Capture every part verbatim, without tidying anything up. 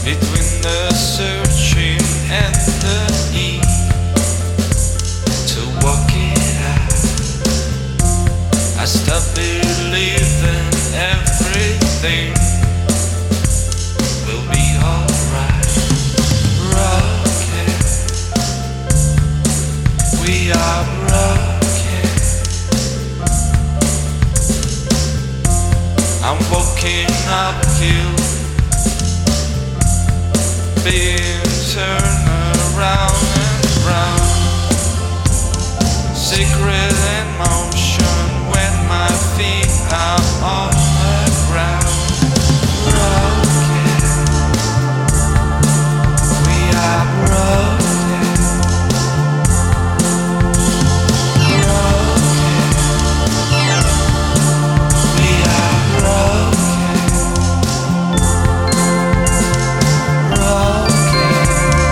between the searching and the need to work it out. I stopped believing everything will be alright. Rocket, we are rocket. I'm walking uphill, being turned around and round. Secret in motion when my feet are on the ground. Rocket, we are rocket. Rocket, we are rocket. Rocket,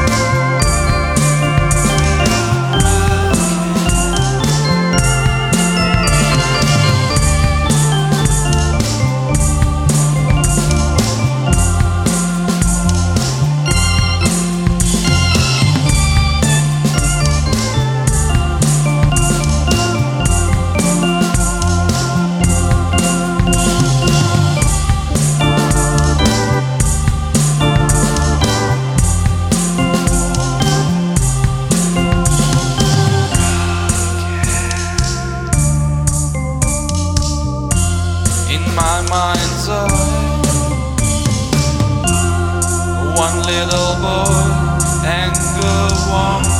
in my mind's eye, one little boy, anger one